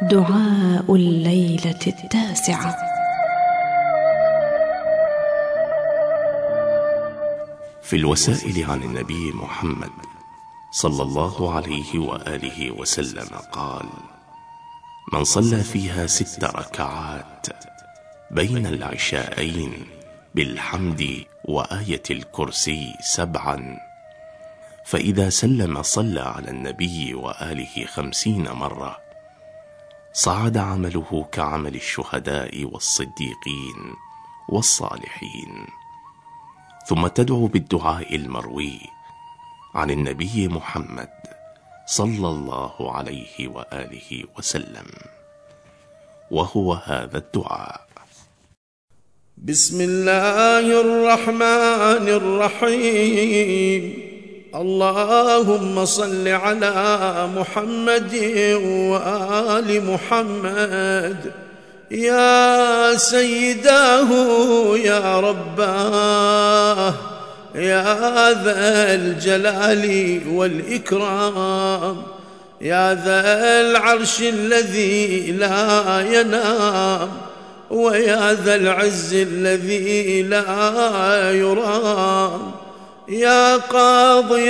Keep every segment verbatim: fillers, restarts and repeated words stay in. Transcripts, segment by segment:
دعاء الليلة التاسعة. في الوسائل عن النبي محمد صلى الله عليه وآله وسلم قال: من صلى فيها ست ركعات بين العشاءين بالحمد وآية الكرسي سبعا، فإذا سلم صلى على النبي وآله خمسين مرة، صعد عمله كعمل الشهداء والصديقين والصالحين. ثم تدعو بالدعاء المروي عن النبي محمد صلى الله عليه وآله وسلم، وهو هذا الدعاء: بسم الله الرحمن الرحيم. اللهم صل على محمد وآل محمد، يا سيداه يا رباه، يا ذا الجلال والإكرام، يا ذا العرش الذي لا ينام، ويا ذا العز الذي لا يرام، يا قاضي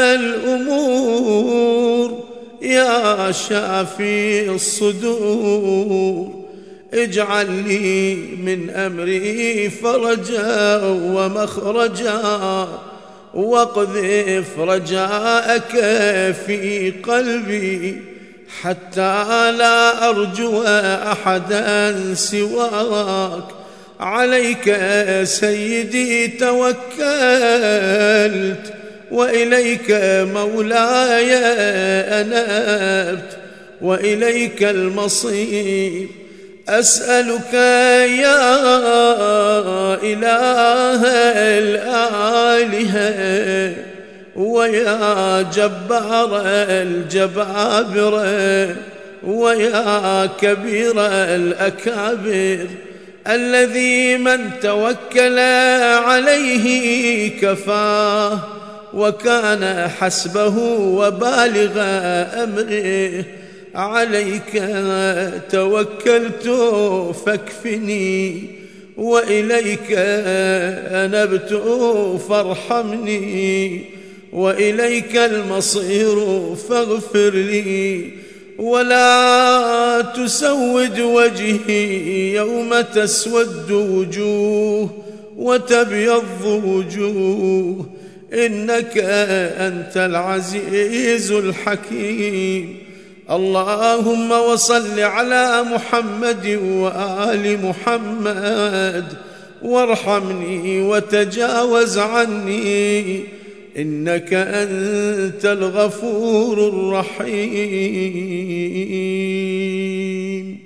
الأمور، يا شافي الصدور، اجعل لي من أمري فرجا ومخرجا، واقذف رجاءك في قلبي حتى لا أرجو أحدا سواك. عليك سيدي توكلت، وإليك مولاي أنبت، وإليك المصير. أسألك يا إله الآلهة، ويا جبار الجبابرة، ويا كبير الأكابر، الذي من توكل عليه كفاه، وكان حسبه وبالغ أمره. عليك توكلت فاكفني، وإليك أنبت فارحمني، وإليك المصير فاغفر لي. ولا تسود وجهي يوم تسود وجوه وتبيض وجوه، إنك أنت العزيز الحكيم. اللهم وصل على محمد وآل محمد، وارحمني وتجاوز عني، إنك أنت الغفور الرحيم.